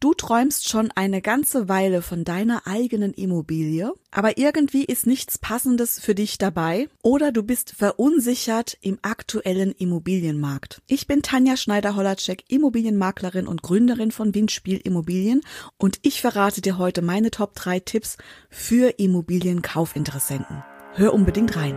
Du träumst schon eine ganze Weile von deiner eigenen Immobilie, aber irgendwie ist nichts Passendes für dich dabei oder du bist verunsichert im aktuellen Immobilienmarkt. Ich bin Tanja Schneider-Holacek, Immobilienmaklerin und Gründerin von Windspiel Immobilien und ich verrate dir heute meine Top 3 Tipps für Immobilienkaufinteressenten. Hör unbedingt rein.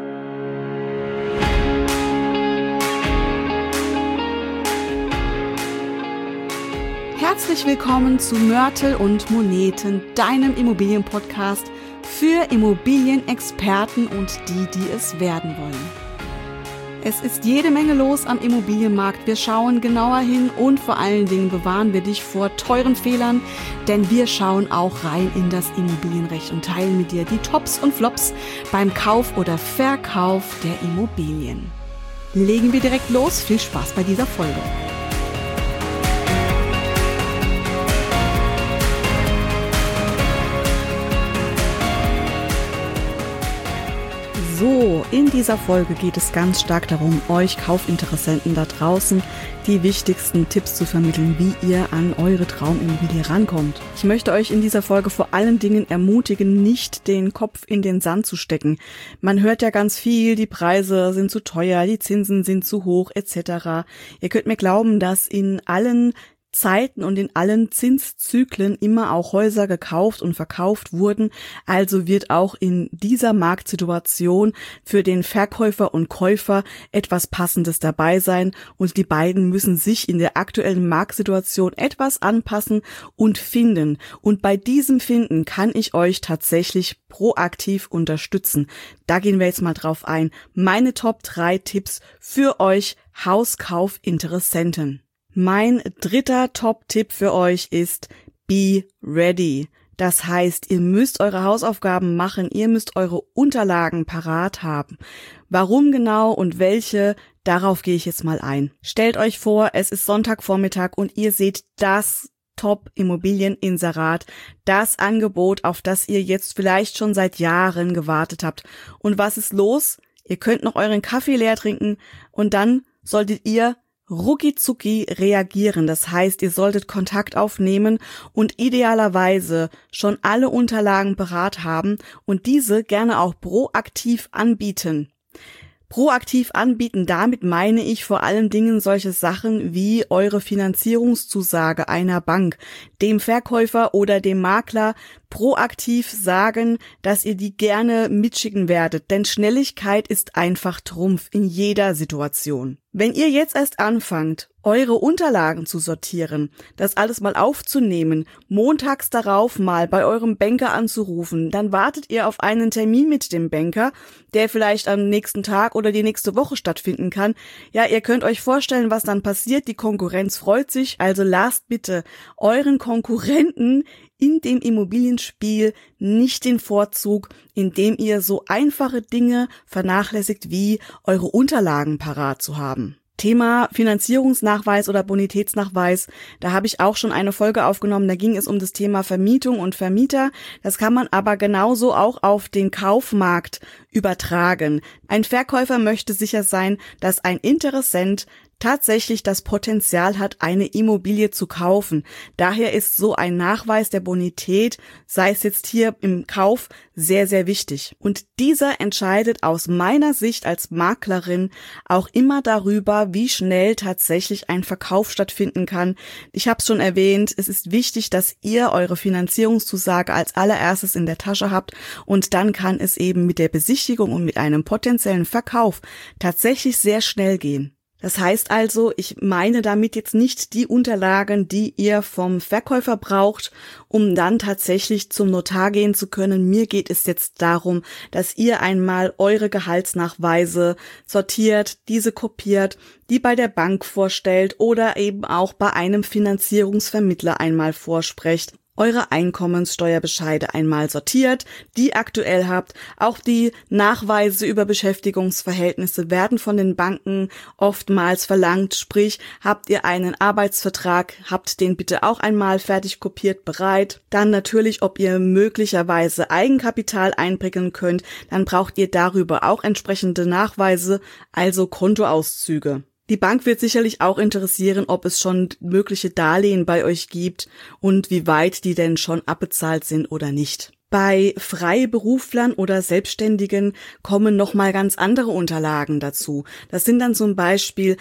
Herzlich willkommen zu Mörtel und Moneten, deinem Immobilienpodcast für Immobilienexperten und die es werden wollen. Es ist jede Menge los am Immobilienmarkt. Wir schauen genauer hin und vor allen Dingen bewahren wir dich vor teuren Fehlern, denn wir schauen auch rein in das Immobilienrecht und teilen mit dir die Tops und Flops beim Kauf oder Verkauf der Immobilien. Legen wir direkt los. Viel Spaß bei dieser Folge. So, in dieser Folge geht es ganz stark darum, euch Kaufinteressenten da draußen die wichtigsten Tipps zu vermitteln, wie ihr an eure Traumimmobilie rankommt. Ich möchte euch in dieser Folge vor allen Dingen ermutigen, nicht den Kopf in den Sand zu stecken. Man hört ja ganz viel, die Preise sind zu teuer, die Zinsen sind zu hoch etc. Ihr könnt mir glauben, dass in allen Zeiten und in allen Zinszyklen immer auch Häuser gekauft und verkauft wurden. Also wird auch in dieser Marktsituation für den Verkäufer und Käufer etwas Passendes dabei sein und die beiden müssen sich in der aktuellen Marktsituation etwas anpassen und finden. Und bei diesem Finden kann ich euch tatsächlich proaktiv unterstützen. Da gehen wir jetzt mal drauf ein. Meine Top 3 Tipps für euch Hauskaufinteressenten. Mein dritter Top-Tipp für euch ist Be Ready. Das heißt, ihr müsst eure Hausaufgaben machen, ihr müsst eure Unterlagen parat haben. Warum genau und welche, darauf gehe ich jetzt mal ein. Stellt euch vor, es ist Sonntagvormittag und ihr seht das Top-Immobilieninserat, das Angebot, auf das ihr jetzt vielleicht schon seit Jahren gewartet habt. Und was ist los? Ihr könnt noch euren Kaffee leer trinken und dann solltet ihr rucki-zucki reagieren. Das heißt, ihr solltet Kontakt aufnehmen und idealerweise schon alle Unterlagen parat haben und diese gerne auch proaktiv anbieten. Proaktiv anbieten, damit meine ich vor allen Dingen solche Sachen wie eure Finanzierungszusage einer Bank, dem Verkäufer oder dem Makler proaktiv sagen, dass ihr die gerne mitschicken werdet, denn Schnelligkeit ist einfach Trumpf in jeder Situation. Wenn ihr jetzt erst anfangt, eure Unterlagen zu sortieren, das alles mal aufzunehmen, montags darauf mal bei eurem Banker anzurufen, dann wartet ihr auf einen Termin mit dem Banker, der vielleicht am nächsten Tag oder die nächste Woche stattfinden kann. Ja, ihr könnt euch vorstellen, was dann passiert. Die Konkurrenz freut sich, also lasst bitte euren Konkurrenten in dem Immobilienspiel nicht den Vorzug, indem ihr so einfache Dinge vernachlässigt, wie eure Unterlagen parat zu haben. Thema Finanzierungsnachweis oder Bonitätsnachweis, da habe ich auch schon eine Folge aufgenommen, da ging es um das Thema Vermietung und Vermieter. Das kann man aber genauso auch auf den Kaufmarkt übertragen. Ein Verkäufer möchte sicher sein, dass ein Interessent tatsächlich das Potenzial hat, eine Immobilie zu kaufen. Daher ist so ein Nachweis der Bonität, sei es jetzt hier im Kauf, sehr, sehr wichtig. Und dieser entscheidet aus meiner Sicht als Maklerin auch immer darüber, wie schnell tatsächlich ein Verkauf stattfinden kann. Ich habe es schon erwähnt, es ist wichtig, dass ihr eure Finanzierungszusage als allererstes in der Tasche habt und dann kann es eben mit der Besichtigung und mit einem potenziellen Verkauf tatsächlich sehr schnell gehen. Das heißt also, ich meine damit jetzt nicht die Unterlagen, die ihr vom Verkäufer braucht, um dann tatsächlich zum Notar gehen zu können. Mir geht es jetzt darum, dass ihr einmal eure Gehaltsnachweise sortiert, diese kopiert, die bei der Bank vorstellt oder eben auch bei einem Finanzierungsvermittler einmal vorsprecht. Eure Einkommenssteuerbescheide einmal sortiert, die aktuell habt. Auch die Nachweise über Beschäftigungsverhältnisse werden von den Banken oftmals verlangt. Sprich, habt ihr einen Arbeitsvertrag, habt den bitte auch einmal fertig kopiert bereit. Dann natürlich, ob ihr möglicherweise Eigenkapital einbringen könnt, dann braucht ihr darüber auch entsprechende Nachweise, also Kontoauszüge. Die Bank wird sicherlich auch interessieren, ob es schon mögliche Darlehen bei euch gibt und wie weit die denn schon abbezahlt sind oder nicht. Bei Freiberuflern oder Selbstständigen kommen nochmal ganz andere Unterlagen dazu. Das sind dann zum Beispiel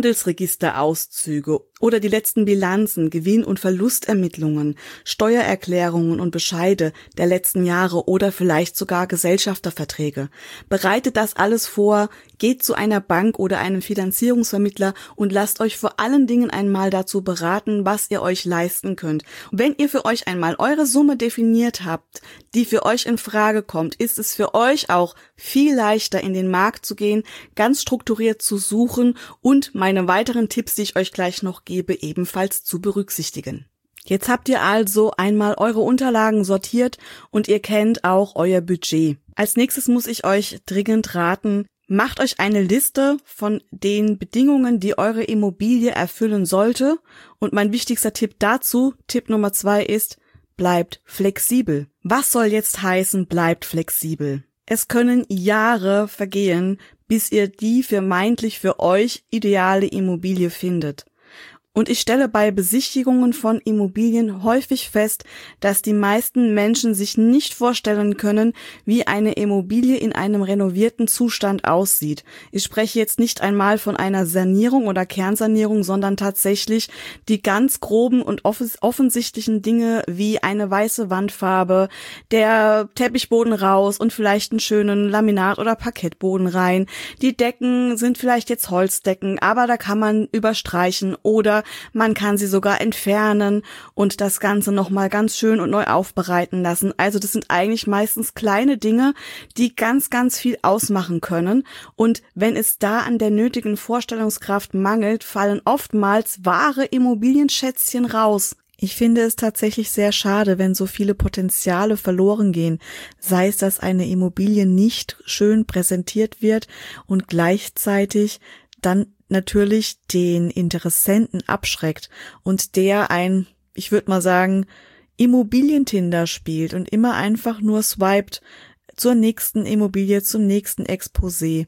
Handelsregisterauszüge oder die letzten Bilanzen, Gewinn- und Verlustermittlungen, Steuererklärungen und Bescheide der letzten Jahre oder vielleicht sogar Gesellschafterverträge. Bereitet das alles vor, geht zu einer Bank oder einem Finanzierungsvermittler und lasst euch vor allen Dingen einmal dazu beraten, was ihr euch leisten könnt. Und wenn ihr für euch einmal eure Summe definiert habt, die für euch in Frage kommt, ist es für euch auch viel leichter, in den Markt zu gehen, ganz strukturiert zu suchen und meine weiteren Tipps, die ich euch gleich noch gebe, ebenfalls zu berücksichtigen. Jetzt habt ihr also einmal eure Unterlagen sortiert und ihr kennt auch euer Budget. Als nächstes muss ich euch dringend raten, macht euch eine Liste von den Bedingungen, die eure Immobilie erfüllen sollte. Und mein wichtigster Tipp dazu, Tipp Nummer 2 ist, bleibt flexibel. Was soll jetzt heißen, bleibt flexibel? Es können Jahre vergehen, bis ihr die vermeintlich für euch ideale Immobilie findet. Und ich stelle bei Besichtigungen von Immobilien häufig fest, dass die meisten Menschen sich nicht vorstellen können, wie eine Immobilie in einem renovierten Zustand aussieht. Ich spreche jetzt nicht einmal von einer Sanierung oder Kernsanierung, sondern tatsächlich die ganz groben und offensichtlichen Dinge wie eine weiße Wandfarbe, der Teppichboden raus und vielleicht einen schönen Laminat- oder Parkettboden rein. Die Decken sind vielleicht jetzt Holzdecken, aber da kann man überstreichen oder man kann sie sogar entfernen und das Ganze nochmal ganz schön und neu aufbereiten lassen. Also das sind eigentlich meistens kleine Dinge, die ganz, ganz viel ausmachen können. Und wenn es da an der nötigen Vorstellungskraft mangelt, fallen oftmals wahre Immobilienschätzchen raus. Ich finde es tatsächlich sehr schade, wenn so viele Potenziale verloren gehen, sei es, dass eine Immobilie nicht schön präsentiert wird und gleichzeitig dann natürlich den Interessenten abschreckt und der ich würde mal sagen, Immobilientinder spielt und immer einfach nur swiped zur nächsten Immobilie, zum nächsten Exposé.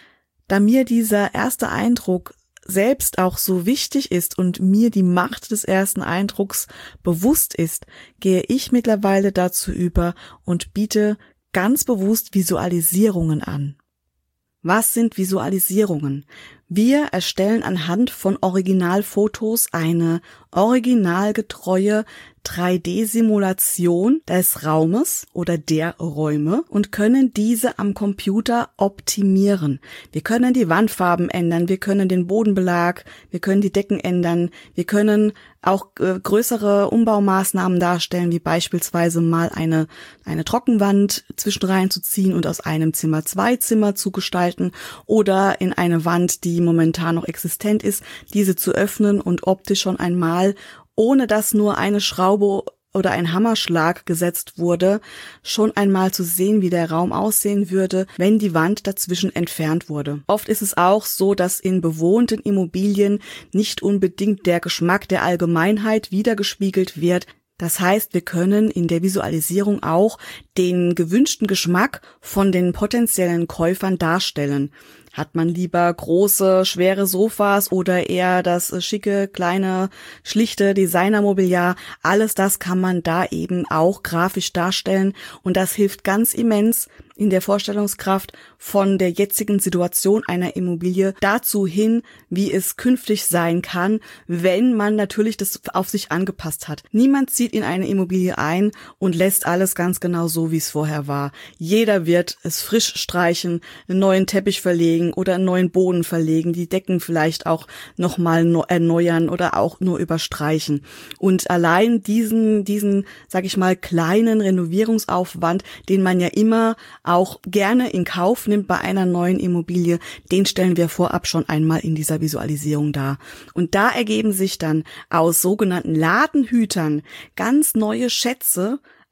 Da mir dieser erste Eindruck selbst auch so wichtig ist und mir die Macht des ersten Eindrucks bewusst ist, gehe ich mittlerweile dazu über und biete ganz bewusst Visualisierungen an. Was sind Visualisierungen? Wir erstellen anhand von Originalfotos eine originalgetreue 3D-Simulation des Raumes oder der Räume und können diese am Computer optimieren. Wir können die Wandfarben ändern, wir können den Bodenbelag, wir können die Decken ändern, wir können auch größere Umbaumaßnahmen darstellen, wie beispielsweise mal eine Trockenwand zwischenrein zu ziehen und aus einem Zimmer 2 Zimmer zu gestalten oder in eine Wand, die momentan noch existent ist, diese zu öffnen und optisch schon einmal, ohne dass nur eine Schraube oder ein Hammerschlag gesetzt wurde, schon einmal zu sehen, wie der Raum aussehen würde, wenn die Wand dazwischen entfernt wurde. Oft ist es auch so, dass in bewohnten Immobilien nicht unbedingt der Geschmack der Allgemeinheit wiedergespiegelt wird. Das heißt, wir können in der Visualisierung auch den gewünschten Geschmack von den potenziellen Käufern darstellen. Hat man lieber große, schwere Sofas oder eher das schicke, kleine, schlichte Designermobiliar? Alles das kann man da eben auch grafisch darstellen und das hilft ganz immens in der Vorstellungskraft von der jetzigen Situation einer Immobilie dazu hin, wie es künftig sein kann, wenn man natürlich das auf sich angepasst hat. Niemand zieht in eine Immobilie ein und lässt alles ganz genau so, wie es vorher war. Jeder wird es frisch streichen, einen neuen Teppich verlegen oder einen neuen Boden verlegen, die Decken vielleicht auch nochmal erneuern oder auch nur überstreichen. Und allein diesen, sag ich mal, kleinen Renovierungsaufwand, den man ja immer auch gerne in Kauf nimmt bei einer neuen Immobilie, den stellen wir vorab schon einmal in dieser Visualisierung dar. Und da ergeben sich dann aus sogenannten Ladenhütern ganz neue Schätze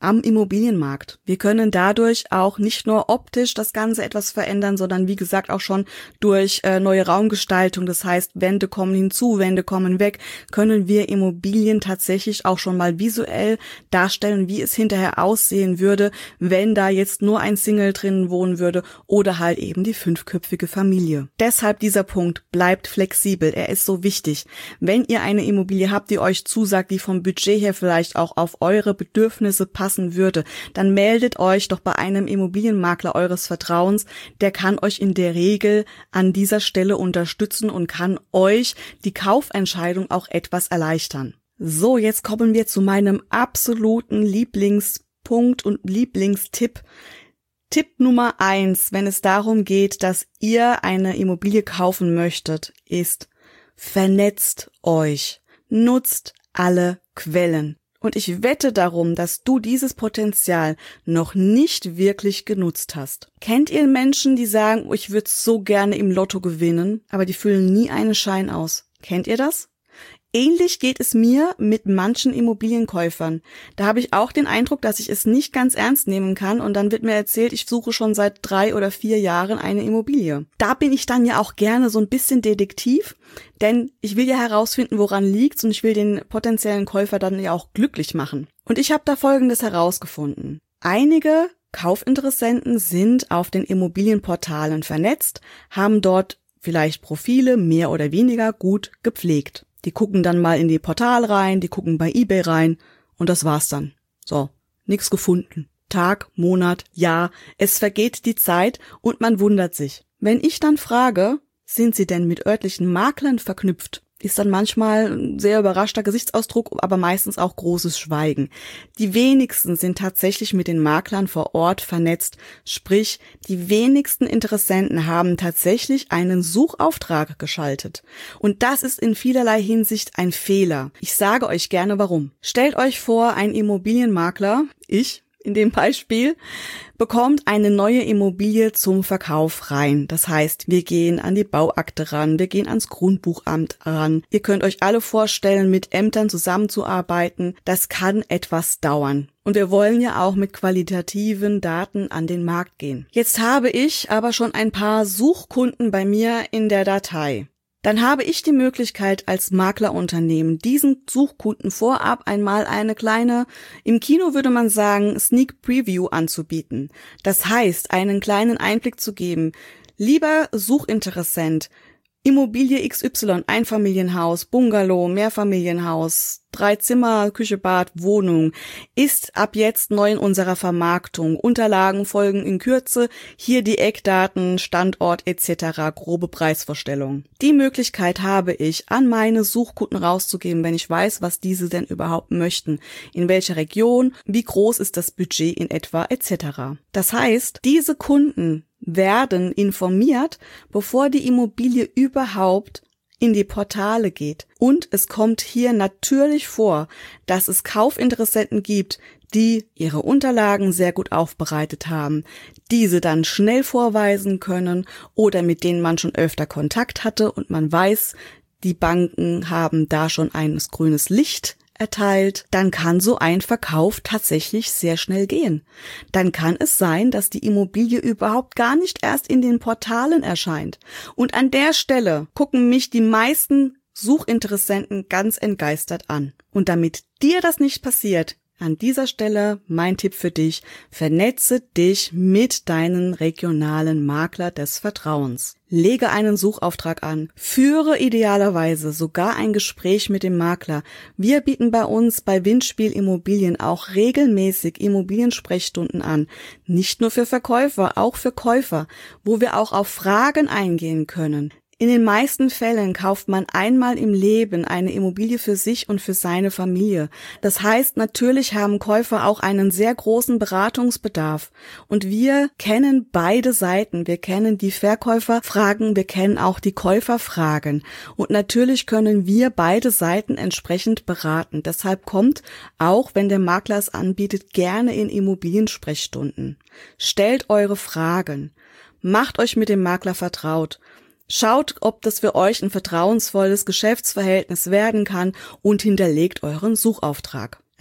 am Immobilienmarkt. Wir können dadurch auch nicht nur optisch das Ganze etwas verändern, sondern wie gesagt auch schon durch neue Raumgestaltung. Das heißt, Wände kommen hinzu, Wände kommen weg, können wir Immobilien tatsächlich auch schon mal visuell darstellen, wie es hinterher aussehen würde, wenn da jetzt nur ein Single drin wohnen würde oder halt eben die 5-köpfige Familie. Deshalb dieser Punkt, bleibt flexibel, er ist so wichtig. Wenn ihr eine Immobilie habt, die euch zusagt, die vom Budget her vielleicht auch auf eure Bedürfnisse passen würde, dann meldet euch doch bei einem Immobilienmakler eures Vertrauens. Der kann euch in der Regel an dieser Stelle unterstützen und kann euch die Kaufentscheidung auch etwas erleichtern. So, jetzt kommen wir zu meinem absoluten Lieblingspunkt und Lieblingstipp. Tipp Nummer 1, wenn es darum geht, dass ihr eine Immobilie kaufen möchtet, ist: vernetzt euch, nutzt alle Quellen. Und ich wette darum, dass du dieses Potenzial noch nicht wirklich genutzt hast. Kennt ihr Menschen, die sagen, ich würde so gerne im Lotto gewinnen, aber die füllen nie einen Schein aus? Kennt ihr das? Ähnlich geht es mir mit manchen Immobilienkäufern. Da habe ich auch den Eindruck, dass ich es nicht ganz ernst nehmen kann und dann wird mir erzählt, ich suche schon seit 3 oder 4 Jahren eine Immobilie. Da bin ich dann ja auch gerne so ein bisschen Detektiv, denn ich will ja herausfinden, woran liegt's und ich will den potenziellen Käufer dann ja auch glücklich machen. Und ich habe da Folgendes herausgefunden. Einige Kaufinteressenten sind auf den Immobilienportalen vernetzt, haben dort vielleicht Profile mehr oder weniger gut gepflegt. Die gucken dann mal in die Portal rein, die gucken bei eBay rein und das war's dann. So, nix gefunden. Tag, Monat, Jahr, es vergeht die Zeit und man wundert sich. Wenn ich dann frage, sind sie denn mit örtlichen Maklern verknüpft, ist dann manchmal ein sehr überraschter Gesichtsausdruck, aber meistens auch großes Schweigen. Die wenigsten sind tatsächlich mit den Maklern vor Ort vernetzt, sprich, die wenigsten Interessenten haben tatsächlich einen Suchauftrag geschaltet. Und das ist in vielerlei Hinsicht ein Fehler. Ich sage euch gerne warum. Stellt euch vor, ein Immobilienmakler, ich in dem Beispiel, bekommt eine neue Immobilie zum Verkauf rein. Das heißt, wir gehen an die Bauakte ran, wir gehen ans Grundbuchamt ran. Ihr könnt euch alle vorstellen, mit Ämtern zusammenzuarbeiten. Das kann etwas dauern. Und wir wollen ja auch mit qualitativen Daten an den Markt gehen. Jetzt habe ich aber schon ein paar Suchkunden bei mir in der Datei. Dann habe ich die Möglichkeit als Maklerunternehmen, diesen Suchkunden vorab einmal eine kleine, im Kino würde man sagen, Sneak Preview anzubieten. Das heißt, einen kleinen Einblick zu geben. Lieber Suchinteressent, Immobilie XY, Einfamilienhaus, Bungalow, Mehrfamilienhaus, 3 Zimmer, Küche, Bad, Wohnung, ist ab jetzt neu in unserer Vermarktung. Unterlagen folgen in Kürze, hier die Eckdaten, Standort etc., grobe Preisvorstellung. Die Möglichkeit habe ich, an meine Suchkunden rauszugeben, wenn ich weiß, was diese denn überhaupt möchten, in welcher Region, wie groß ist das Budget in etwa etc. Das heißt, diese Kunden werden informiert, bevor die Immobilie überhaupt in die Portale geht. Und es kommt hier natürlich vor, dass es Kaufinteressenten gibt, die ihre Unterlagen sehr gut aufbereitet haben, diese dann schnell vorweisen können oder mit denen man schon öfter Kontakt hatte und man weiß, die Banken haben da schon ein grünes Licht erteilt, dann kann so ein Verkauf tatsächlich sehr schnell gehen. Dann kann es sein, dass die Immobilie überhaupt gar nicht erst in den Portalen erscheint. Und an der Stelle gucken mich die meisten Suchinteressenten ganz entgeistert an. Und damit dir das nicht passiert, an dieser Stelle mein Tipp für dich: Vernetze dich mit deinen regionalen Makler des Vertrauens. Lege einen Suchauftrag an. Führe idealerweise sogar ein Gespräch mit dem Makler. Wir bieten bei uns bei Windspiel Immobilien auch regelmäßig Immobiliensprechstunden an. Nicht nur für Verkäufer, auch für Käufer, wo wir auch auf Fragen eingehen können. In den meisten Fällen kauft man einmal im Leben eine Immobilie für sich und für seine Familie. Das heißt, natürlich haben Käufer auch einen sehr großen Beratungsbedarf. Und wir kennen beide Seiten. Wir kennen die Verkäuferfragen, wir kennen auch die Käuferfragen. Und natürlich können wir beide Seiten entsprechend beraten. Deshalb kommt, auch wenn der Makler es anbietet, gerne in Immobiliensprechstunden. Stellt eure Fragen. Macht euch mit dem Makler vertraut. Schaut, ob das für euch ein vertrauensvolles Geschäftsverhältnis werden kann und hinterlegt euren Suchauftrag.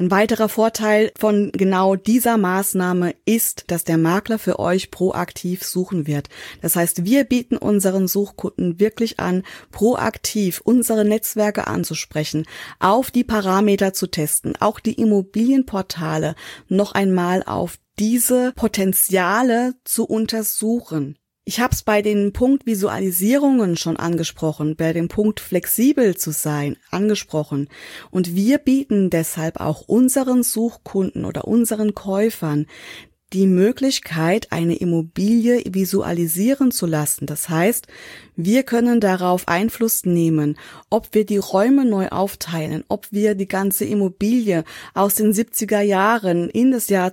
Ein weiterer Vorteil von genau dieser Maßnahme ist, dass der Makler für euch proaktiv suchen wird. Das heißt, wir bieten unseren Suchkunden wirklich an, proaktiv unsere Netzwerke anzusprechen, auf die Parameter zu testen, auch die Immobilienportale noch einmal auf diese Potenziale zu untersuchen. Ich habe es bei den Punkt Visualisierungen schon angesprochen, bei dem Punkt flexibel zu sein angesprochen. Und wir bieten deshalb auch unseren Suchkunden oder unseren Käufern die Möglichkeit, eine Immobilie visualisieren zu lassen. Das heißt, wir können darauf Einfluss nehmen, ob wir die Räume neu aufteilen, ob wir die ganze Immobilie aus den 70er Jahren in das Jahr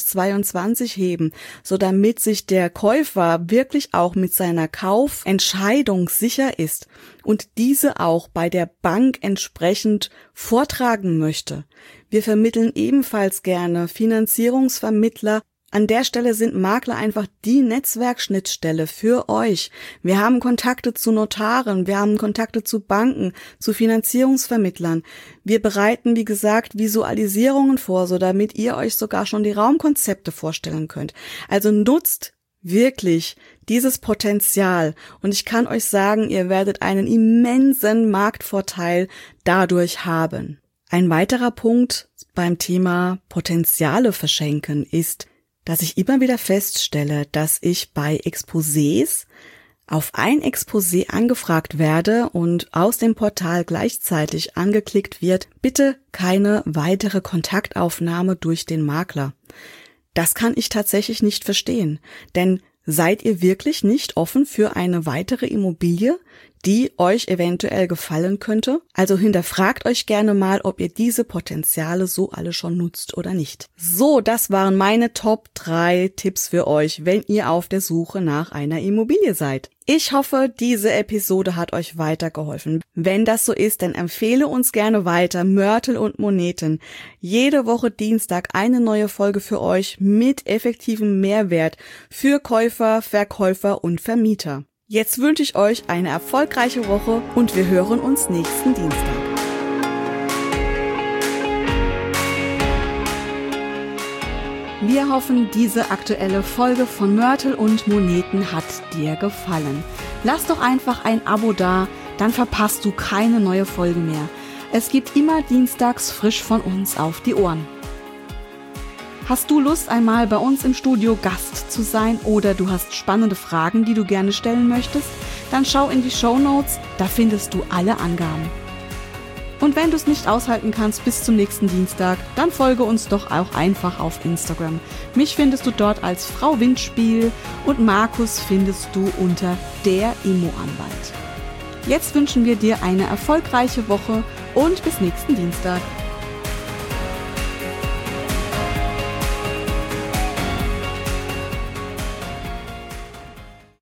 2022 heben, so damit sich der Käufer wirklich auch mit seiner Kaufentscheidung sicher ist und diese auch bei der Bank entsprechend vortragen möchte. Wir vermitteln ebenfalls gerne Finanzierungsvermittler. An der Stelle sind Makler einfach die Netzwerkschnittstelle für euch. Wir haben Kontakte zu Notaren, wir haben Kontakte zu Banken, zu Finanzierungsvermittlern. Wir bereiten, wie gesagt, Visualisierungen vor, so damit ihr euch sogar schon die Raumkonzepte vorstellen könnt. Also nutzt wirklich dieses Potenzial und ich kann euch sagen, ihr werdet einen immensen Marktvorteil dadurch haben. Ein weiterer Punkt beim Thema Potenziale verschenken ist, dass ich immer wieder feststelle, dass ich bei Exposés auf ein Exposé angefragt werde und aus dem Portal gleichzeitig angeklickt wird, bitte keine weitere Kontaktaufnahme durch den Makler. Das kann ich tatsächlich nicht verstehen, denn seid ihr wirklich nicht offen für eine weitere Immobilie, die euch eventuell gefallen könnte? Also hinterfragt euch gerne mal, ob ihr diese Potenziale so alle schon nutzt oder nicht. So, das waren meine Top 3 Tipps für euch, wenn ihr auf der Suche nach einer Immobilie seid. Ich hoffe, diese Episode hat euch weitergeholfen. Wenn das so ist, dann empfehle uns gerne weiter, Mörtel und Moneten. Jede Woche Dienstag eine neue Folge für euch mit effektivem Mehrwert für Käufer, Verkäufer und Vermieter. Jetzt wünsche ich euch eine erfolgreiche Woche und wir hören uns nächsten Dienstag. Wir hoffen, diese aktuelle Folge von Mörtel und Moneten hat dir gefallen. Lass doch einfach ein Abo da, dann verpasst du keine neue Folge mehr. Es gibt immer dienstags frisch von uns auf die Ohren. Hast du Lust, einmal bei uns im Studio Gast zu sein oder du hast spannende Fragen, die du gerne stellen möchtest? Dann schau in die Shownotes, da findest du alle Angaben. Und wenn du es nicht aushalten kannst bis zum nächsten Dienstag, dann folge uns doch auch einfach auf Instagram. Mich findest du dort als Frau Windspiel und Markus findest du unter der Immo-Anwalt. Jetzt wünschen wir dir eine erfolgreiche Woche und bis nächsten Dienstag.